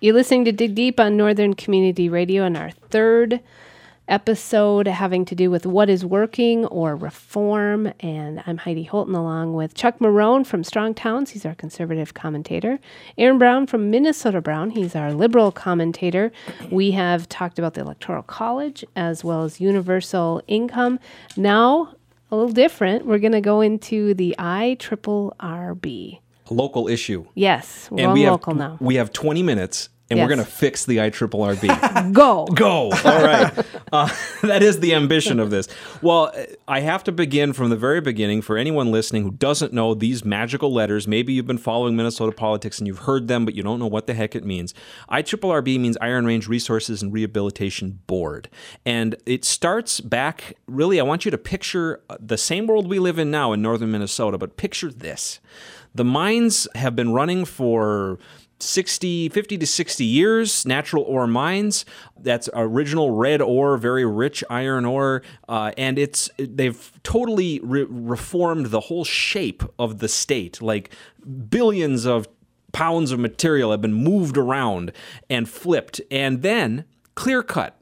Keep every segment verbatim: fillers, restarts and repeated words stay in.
You're listening to Dig Deep on Northern Community Radio, and our third episode having to do with what is working or reform. And I'm Heidi Holton along with Chuck Marohn from Strong Towns. He's our conservative commentator. Aaron Brown from Minnesota Brown. He's our liberal commentator. We have talked about the Electoral College as well as universal income. Now, a little different. We're going to go into the I R R R B. A local issue. Yes, we're and all we local have, now. We have twenty minutes. And yes. we're going to fix the I R R R B. Go. Go. All right. Uh, that is the ambition of this. Well, I have to begin from the very beginning. For anyone listening who doesn't know these magical letters, maybe you've been following Minnesota politics and you've heard them, but you don't know what the heck it means. I R R R B means Iron Range Resources and Rehabilitation Board. And it starts back, really, I want you to picture the same world we live in now in northern Minnesota, but picture this. The mines have been running for sixty, fifty to sixty years, natural ore mines. That's original red ore, very rich iron ore, uh, and it's they've totally re- reformed the whole shape of the state. Like billions of pounds of material have been moved around and flipped, and then clear-cut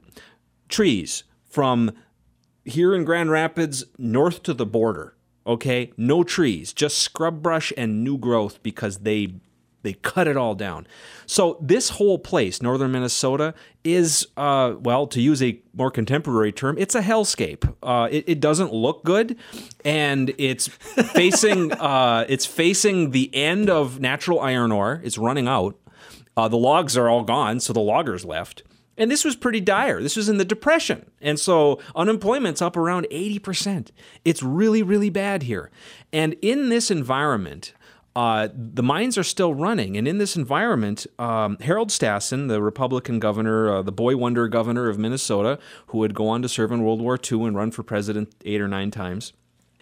trees from here in Grand Rapids north to the border. Okay, no trees, just scrub brush and new growth because they They cut it all down. So this whole place, northern Minnesota, is, uh, well, to use a more contemporary term, it's a hellscape. Uh, it, it doesn't look good, and it's facing uh, it's facing the end of natural iron ore. It's running out. Uh, the logs are all gone, so the loggers left. And this was pretty dire. This was in the Depression. And so unemployment's up around eighty percent. It's really, really bad here. And in this environment, Uh, the mines are still running, and in this environment, um, Harold Stassen, the Republican governor, uh, the boy wonder governor of Minnesota, who would go on to serve in World War Two and run for president eight or nine times,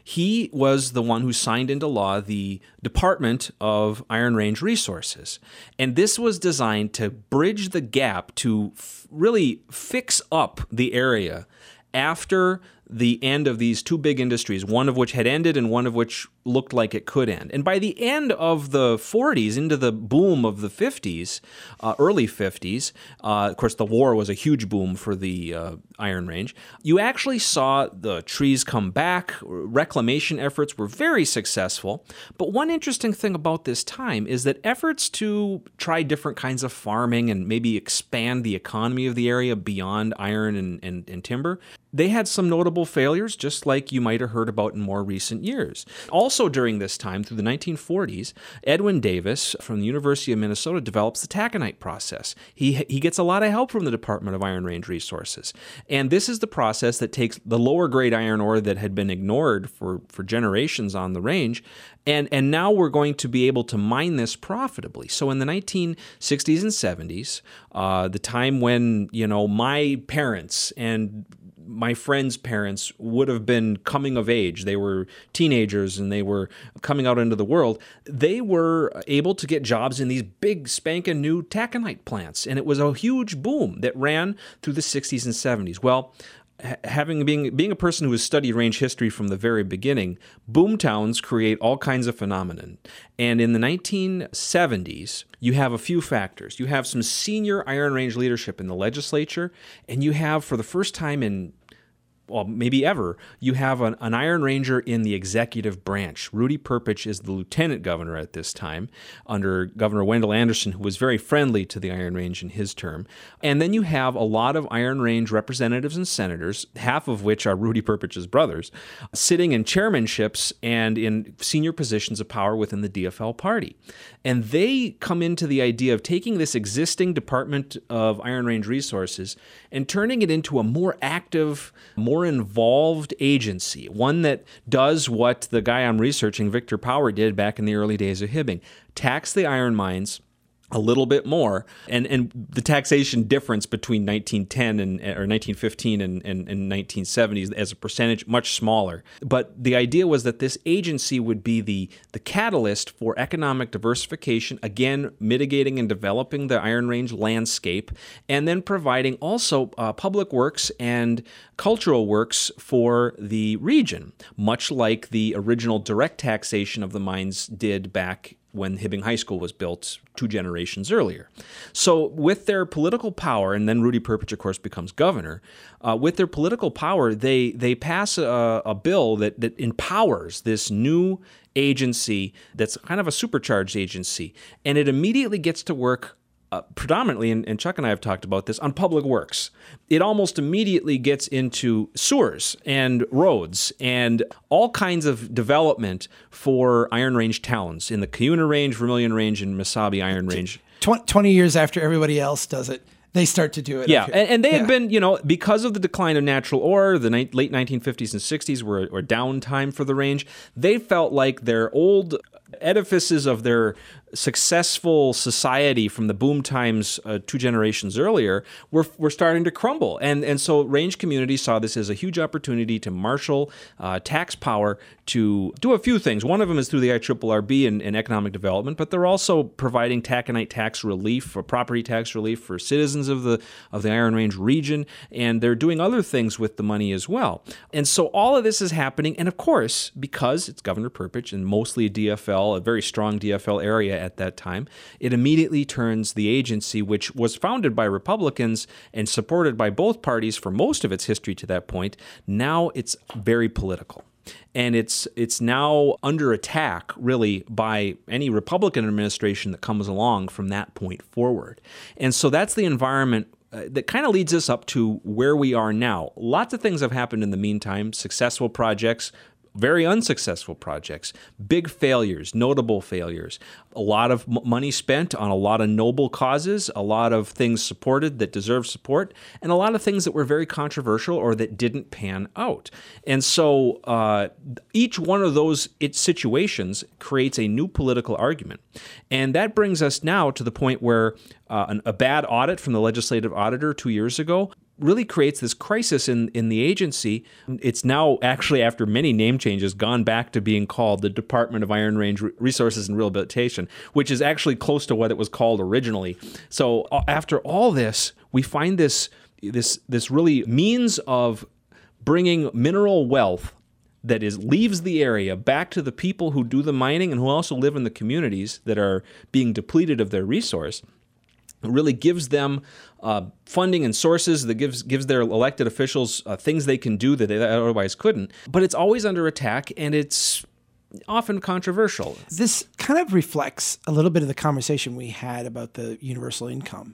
he was the one who signed into law the Department of Iron Range Resources. And this was designed to bridge the gap to f- really fix up the area after the end of these two big industries, one of which had ended and one of which looked like it could end. And by the end of the forties, into the boom of the fifties, uh, early fifties, uh, of course the war was a huge boom for the uh, Iron Range, you actually saw the trees come back. Reclamation efforts were very successful. But one interesting thing about this time is that efforts to try different kinds of farming and maybe expand the economy of the area beyond iron and, and, and timber, they had some notable failures, just like you might have heard about in more recent years. Also during this time, through the nineteen forties, Edwin Davis from the University of Minnesota develops the taconite process. He he gets a lot of help from the Department of Iron Range Resources. And this is the process that takes the lower grade iron ore that had been ignored for, for generations on the range, and, and now we're going to be able to mine this profitably. So in the nineteen sixties and seventies, uh, the time when, you know, my parents and my friends' parents would have been coming of age. They were teenagers and they were coming out into the world. They were able to get jobs in these big spanking new taconite plants. And it was a huge boom that ran through the sixties and seventies. Well, having being being a person who has studied range history from the very beginning, boom towns create all kinds of phenomenon. And in the nineteen seventies, you have a few factors. You have some senior Iron Range leadership in the legislature, and you have, for the first time in well, maybe ever, you have an, an Iron Ranger in the executive branch. Rudy Perpich is the lieutenant governor at this time, under Governor Wendell Anderson, who was very friendly to the Iron Range in his term. And then you have a lot of Iron Range representatives and senators, half of which are Rudy Perpich's brothers, sitting in chairmanships and in senior positions of power within the D F L party. And they come into the idea of taking this existing Department of Iron Range Resources and turning it into a more active, more involved agency, one that does what the guy I'm researching, Victor Power, did back in the early days of Hibbing: tax the iron mines a little bit more, and and the taxation difference between nineteen ten and or nineteen fifteen and, and, and nineteen seventies as a percentage much smaller. But the idea was that this agency would be the the catalyst for economic diversification, again mitigating and developing the Iron Range landscape, and then providing also uh, public works and cultural works for the region, much like the original direct taxation of the mines did back when Hibbing High School was built two generations earlier. So with their political power, and then Rudy Perpich, of course, becomes governor, uh, with their political power, they they pass a, a bill that, that empowers this new agency that's kind of a supercharged agency, and it immediately gets to work Uh, predominantly, and, and Chuck and I have talked about this, on public works. It almost immediately gets into sewers and roads and all kinds of development for Iron Range towns in the Cuyuna Range, Vermilion Range, and Mesabi Iron Range. twenty years after everybody else does it, they start to do it. Yeah, and, and they yeah. had been, you know, because of the decline of natural ore, the ni- late nineteen fifties and sixties were, were downtime for the range. They felt like their old edifices of their successful society from the boom times uh, two generations earlier were were starting to crumble. And and so range communities saw this as a huge opportunity to marshal uh, tax power to do a few things. One of them is through the I R R B and, and economic development, but they're also providing taconite tax relief or property tax relief for citizens of the of the Iron Range region, and they're doing other things with the money as well. And so all of this is happening, and of course, because it's Governor Perpich and mostly a D F L, a very strong D F L area at that time, it immediately turns the agency, which was founded by Republicans and supported by both parties for most of its history to that point, now it's very political. And it's it's now under attack, really, by any Republican administration that comes along from that point forward. And so that's the environment uh, that kind of leads us up to where we are now. Lots of things have happened in the meantime, successful projects, very unsuccessful projects, big failures, notable failures, a lot of m- money spent on a lot of noble causes, a lot of things supported that deserve support, and a lot of things that were very controversial or that didn't pan out. And so uh, each one of those it situations creates a new political argument. And that brings us now to the point where uh, an, a bad audit from the legislative auditor two years ago really creates this crisis in, in the agency. It's now actually, after many name changes, gone back to being called the Department of Iron Range Resources and Rehabilitation, which is actually close to what it was called originally. So uh, after all this, we find this this this really means of bringing mineral wealth that is leaves the area back to the people who do the mining and who also live in the communities that are being depleted of their resource. It really gives them uh, funding and sources that gives gives their elected officials uh, things they can do that they otherwise couldn't. But it's always under attack, and it's often controversial. This kind of reflects a little bit of the conversation we had about the universal income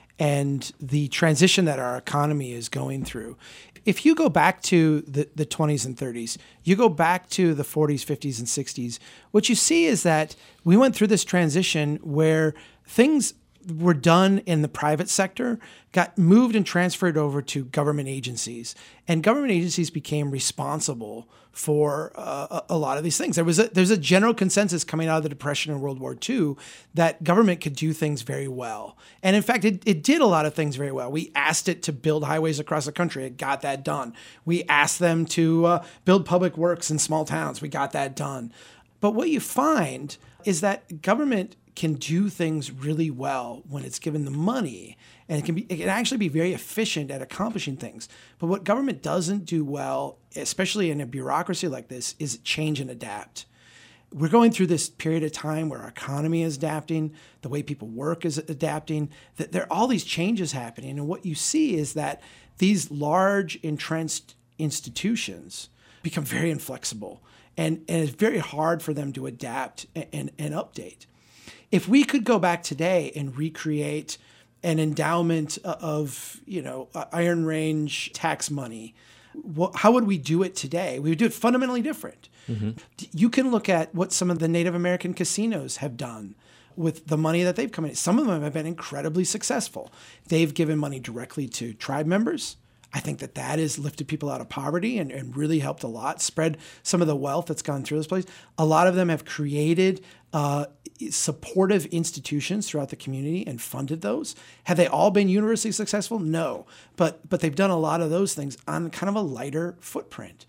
and the transition that our economy is going through. If you go back to the, the twenties and thirties, you go back to the forties, fifties, and sixties, what you see is that we went through this transition where things were done in the private sector, got moved and transferred over to government agencies. And government agencies became responsible for uh, a lot of these things. There was a, there's a general consensus coming out of the Depression and World War Two that government could do things very well. And in fact, it, it did a lot of things very well. We asked it to build highways across the country. It got that done. We asked them to uh, build public works in small towns. We got that done. But what you find is that government can do things really well when it's given the money, and it can be it can actually be very efficient at accomplishing things. But what government doesn't do well, especially in a bureaucracy like this, is change and adapt. We're going through this period of time where our economy is adapting, the way people work is adapting, that there are all these changes happening. And what you see is that these large entrenched institutions become very inflexible, and, and it's very hard for them to adapt and, and, and update. If we could go back today and recreate an endowment of, you know, Iron Range tax money, what, how would we do it today? We would do it fundamentally different. Mm-hmm. You can look at what some of the Native American casinos have done with the money that they've come in. Some of them have been incredibly successful. They've given money directly to tribe members. I think that that has lifted people out of poverty and, and really helped a lot, spread some of the wealth that's gone through this place. A lot of them have created uh, supportive institutions throughout the community and funded those. Have they all been universally successful? No, but but they've done a lot of those things on kind of a lighter footprint.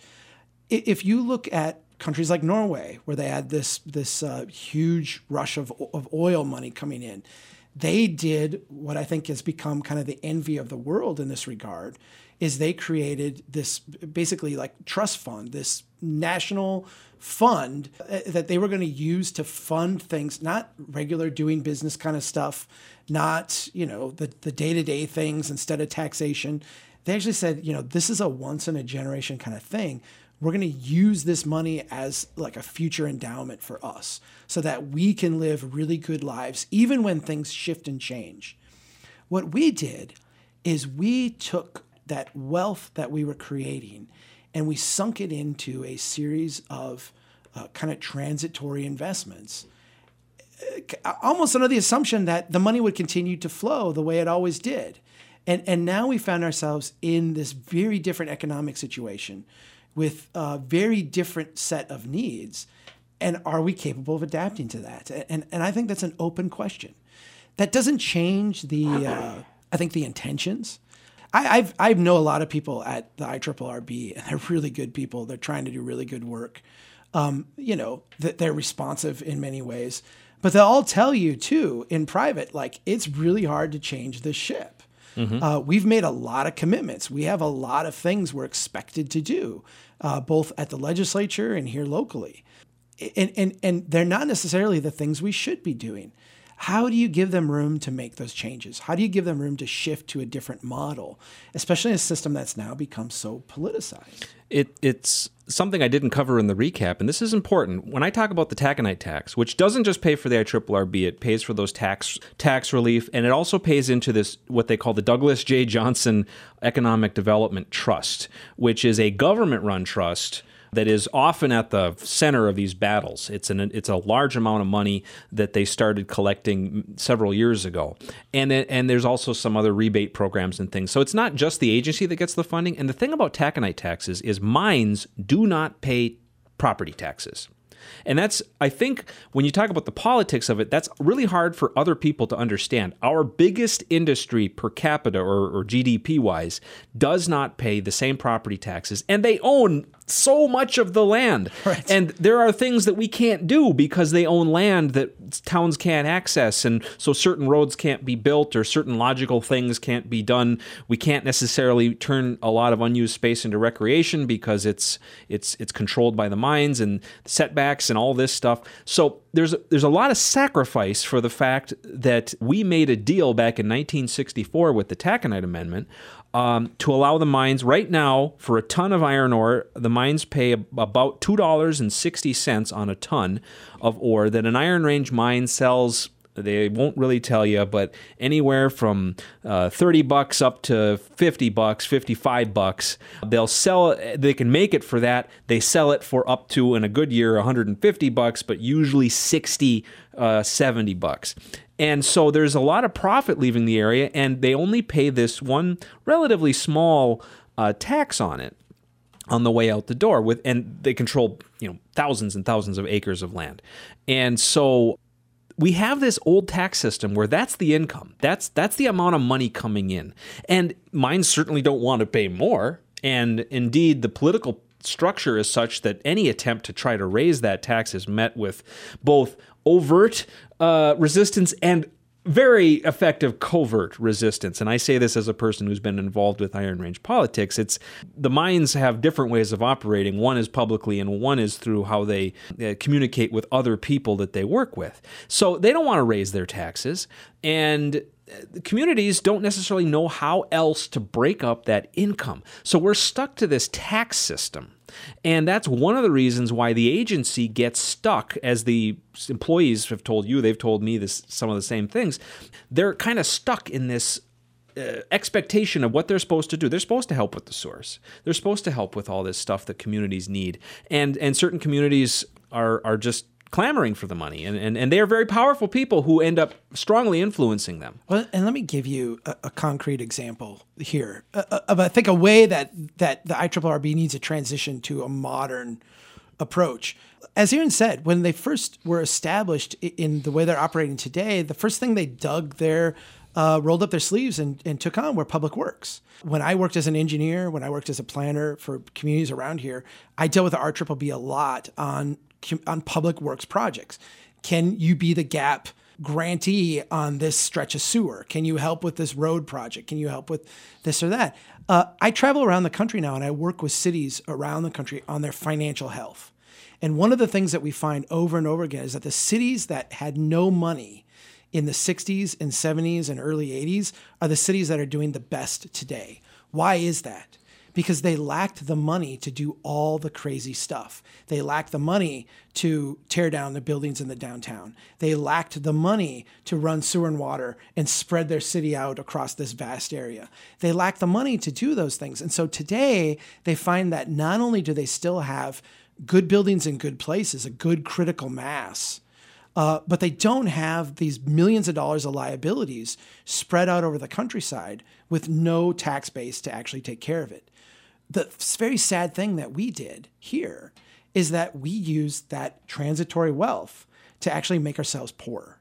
If you look at countries like Norway, where they had this this uh, huge rush of of oil money coming in, they did what I think has become kind of the envy of the world in this regard, is they created this basically like trust fund, this national fund that they were going to use to fund things, not regular doing business kind of stuff, not, you know, the, the day-to-day things instead of taxation. They actually said, you know, this is a once in a generation kind of thing. We're going to use this money as like a future endowment for us so that we can live really good lives, even when things shift and change. What we did is we took that wealth that we were creating and we sunk it into a series of uh, kind of transitory investments, uh, almost under the assumption that the money would continue to flow the way it always did. And, and now we found ourselves in this very different economic situation with a very different set of needs. And are we capable of adapting to that? And, and I think that's an open question. That doesn't change the, uh, I think, the intentions. I, I've I know a lot of people at the I R R R B, and they're really good people. They're trying to do really good work. Um, you know, that they're responsive in many ways, but they'll all tell you too in private, like it's really hard to change the ship. Mm-hmm. Uh, we've made a lot of commitments. We have a lot of things we're expected to do, uh, both at the legislature and here locally, and and and they're not necessarily the things we should be doing. How do you give them room to make those changes? How do you give them room to shift to a different model, especially in a system that's now become so politicized? It, it's something I didn't cover in the recap, and this is important. When I talk about the taconite tax, which doesn't just pay for the I R R R B, it pays for those tax tax relief, and it also pays into this, what they call the Douglas J. Johnson Economic Development Trust, which is a government-run trust that is often at the center of these battles. It's an it's a large amount of money that they started collecting several years ago. And it, and there's also some other rebate programs and things. So it's not just the agency that gets the funding. And the thing about taconite taxes is mines do not pay property taxes. And that's, I think, when you talk about the politics of it, that's really hard for other people to understand. Our biggest industry per capita or, or G D P-wise does not pay the same property taxes, and they own so much of the land. Right. And there are things that we can't do because they own land that towns can't access, and so certain roads can't be built or certain logical things can't be done. We can't necessarily turn a lot of unused space into recreation because it's it's it's controlled by the mines and setbacks and all this stuff. So there's there's a lot of sacrifice for the fact that we made a deal back in nineteen sixty-four with the Taconite Amendment um, to allow the mines right now for a ton of iron ore. The mines pay about two dollars and sixty cents on a ton of ore that an Iron Range mine sells. They won't really tell you, but anywhere from uh, thirty bucks up to fifty bucks, fifty-five bucks. They'll sell it, they can make it for that. They sell it for up to, in a good year, one hundred fifty bucks, but usually sixty, uh, seventy bucks. And so there's a lot of profit leaving the area, and they only pay this one relatively small uh, tax on it on the way out the door. With and they control, you know, thousands and thousands of acres of land. And so we have this old tax system where that's the income. That's that's the amount of money coming in. And mines certainly don't want to pay more. And indeed, the political structure is such that any attempt to try to raise that tax is met with both overt uh, resistance and very effective covert resistance. And I say this as a person who's been involved with Iron Range politics. It's the mines have different ways of operating. One is publicly and one is through how they uh, communicate with other people that they work with. So they don't want to raise their taxes, and the communities don't necessarily know how else to break up that income. So we're stuck to this tax system. And that's one of the reasons why the agency gets stuck, as the employees have told you, they've told me this, some of the same things. They're kind of stuck in this uh, expectation of what they're supposed to do. They're supposed to help with the source. They're supposed to help with all this stuff that communities need. And and certain communities are are just clamoring for the money, and, and, and they are very powerful people who end up strongly influencing them. Well, and let me give you a, a concrete example here uh, of, I think, a way that, that the I R R R B needs to transition to a modern approach. As Aaron said, when they first were established in the way they're operating today, the first thing they dug their, uh, rolled up their sleeves and, and took on were public works. When I worked as an engineer, when I worked as a planner for communities around here, I dealt with the I R R R B a lot on on public works projects. Can you be the gap grantee on this stretch of sewer? Can you help with this road project? Can you help with this or that? Uh, I travel around the country now and I work with cities around the country on their financial health. And one of the things that we find over and over again is that the cities that had no money in the sixties and seventies and early eighties are the cities that are doing the best today. Why is that? Because they lacked the money to do all the crazy stuff. They lacked the money to tear down the buildings in the downtown. They lacked the money to run sewer and water and spread their city out across this vast area. They lacked the money to do those things. And so today they find that not only do they still have good buildings in good places, a good critical mass, Uh, but they don't have these millions of dollars of liabilities spread out over the countryside with no tax base to actually take care of it. The very sad thing that we did here is that we used that transitory wealth to actually make ourselves poorer.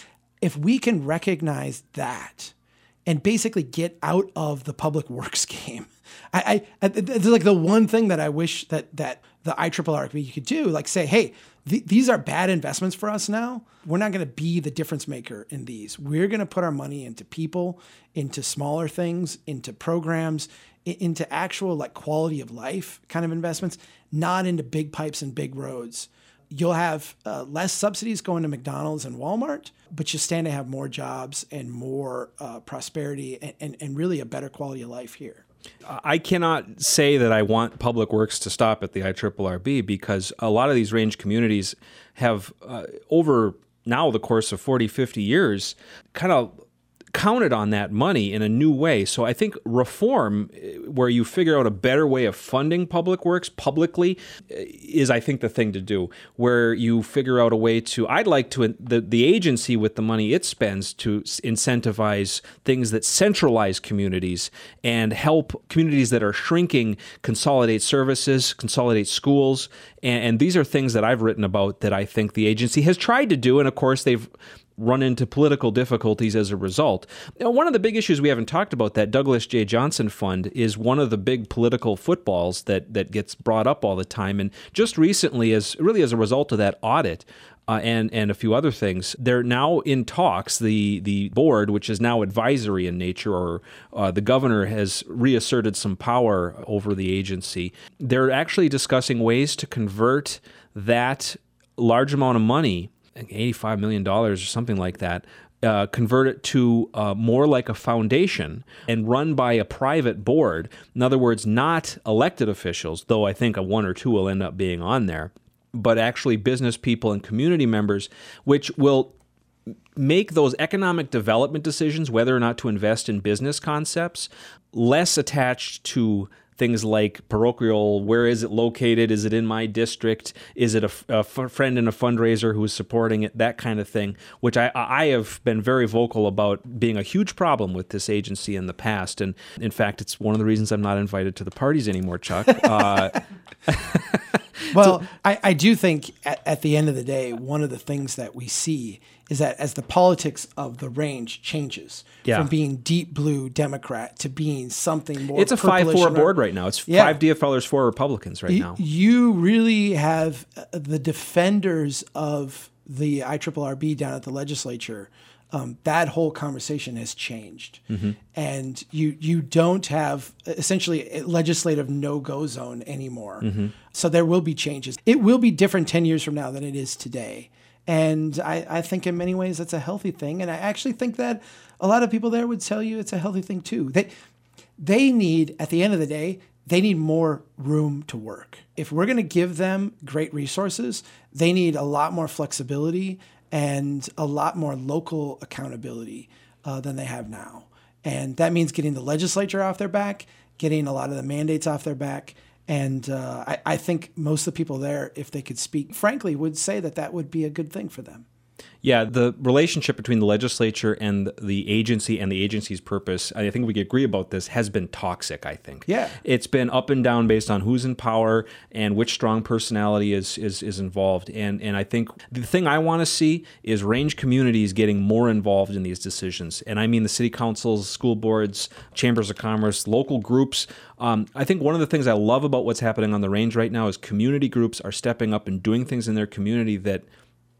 If we can recognize that and basically get out of the public works game, I, I it's like the one thing that I wish that that the I triple R B could do, like say, hey, th- these are bad investments for us now. We're not going to be the difference maker in these. We're going to put our money into people, into smaller things, into programs, i- into actual like quality of life kind of investments, not into big pipes and big roads. You'll have uh, less subsidies going to McDonald's and Walmart, but you stand to have more jobs and more uh, prosperity and, and, and really a better quality of life here. I cannot say that I want public works to stop at the I triple R B because a lot of these range communities have, uh, over now the course of forty, fifty years, kind of counted on that money in a new way. So I think reform, where you figure out a better way of funding public works publicly, is, I think, the thing to do. Where you figure out a way to, I'd like to, the, the agency with the money it spends to incentivize things that centralize communities and help communities that are shrinking consolidate services, consolidate schools. And, and these are things that I've written about that I think the agency has tried to do. And of course, they've run into political difficulties as a result. Now, one of the big issues we haven't talked about, that Douglas J. Johnson Fund, is one of the big political footballs that that gets brought up all the time. And just recently, as really as a result of that audit, Uh, and and a few other things, they're now in talks. The the board, which is now advisory in nature, or uh, the governor has reasserted some power over the agency. They're actually discussing ways to convert that large amount of money, eighty-five million dollars or something like that, uh, convert it to uh, more like a foundation and run by a private board. In other words, not elected officials, though I think a one or two will end up being on there, but actually business people and community members, which will make those economic development decisions, whether or not to invest in business concepts, less attached to things like parochial, where is it located? Is it in my district? Is it a, a f- friend and a fundraiser who is supporting it? That kind of thing, which I, I have been very vocal about being a huge problem with this agency in the past. And in fact, it's one of the reasons I'm not invited to the parties anymore, Chuck. Uh, Well, so, I, I do think at, at the end of the day, one of the things that we see is that as the politics of the range changes yeah. from being deep blue Democrat to being something more, it's a five four board right now. It's yeah. five D F Lers, four Republicans right you, now. You really have the defenders of the I triple R B down at the legislature. Um, that whole conversation has changed. Mm-hmm. And you you don't have essentially a legislative no-go zone anymore. Mm-hmm. So there will be changes. It will be different ten years from now than it is today. And I, I think in many ways that's a healthy thing. And I actually think that a lot of people there would tell you it's a healthy thing too. They, they need, at the end of the day, they need more room to work. If we're going to give them great resources, they need a lot more flexibility and a lot more local accountability uh, than they have now. And that means getting the legislature off their back, getting a lot of the mandates off their back. And uh, I, I think most of the people there, if they could speak frankly, would say that that would be a good thing for them. Yeah, the relationship between the legislature and the agency and the agency's purpose, I think we can agree about this, has been toxic, I think. Yeah. It's been up and down based on who's in power and which strong personality is is, is involved. And and I think the thing I want to see is range communities getting more involved in these decisions. And I mean the city councils, school boards, chambers of commerce, local groups. Um, I think one of the things I love about what's happening on the range right now is community groups are stepping up and doing things in their community that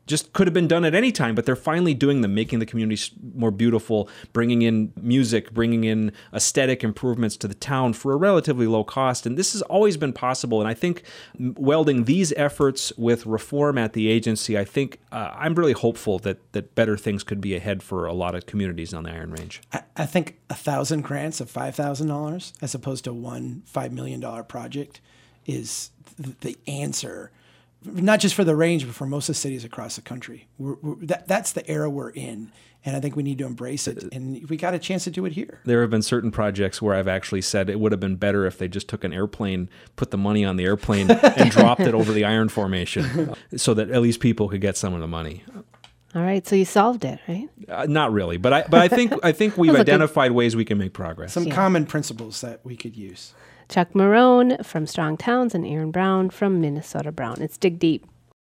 just could have been done at any time, but they're finally doing them, making the community more beautiful, bringing in music, bringing in aesthetic improvements to the town for a relatively low cost. And this has always been possible. And I think welding these efforts with reform at the agency, I think uh, I'm really hopeful that that better things could be ahead for a lot of communities on the Iron Range. I, I think a thousand grants of five thousand dollars as opposed to one five million dollars project is th- the answer. Not just for the range, but for most of the cities across the country. We're, we're, that, that's the era we're in, and I think we need to embrace it. And we got a chance to do it here. There have been certain projects where I've actually said it would have been better if they just took an airplane, put the money on the airplane, and dropped it over the iron formation, so that at least people could get some of the money. All right, so you solved it, right? Uh, not really, but I but I think I think we've identified ways we can make progress. Some Yeah. common principles that we could use. Chuck Marohn from Strong Towns and Aaron Brown from Minnesota Brown. It's Dig Deep.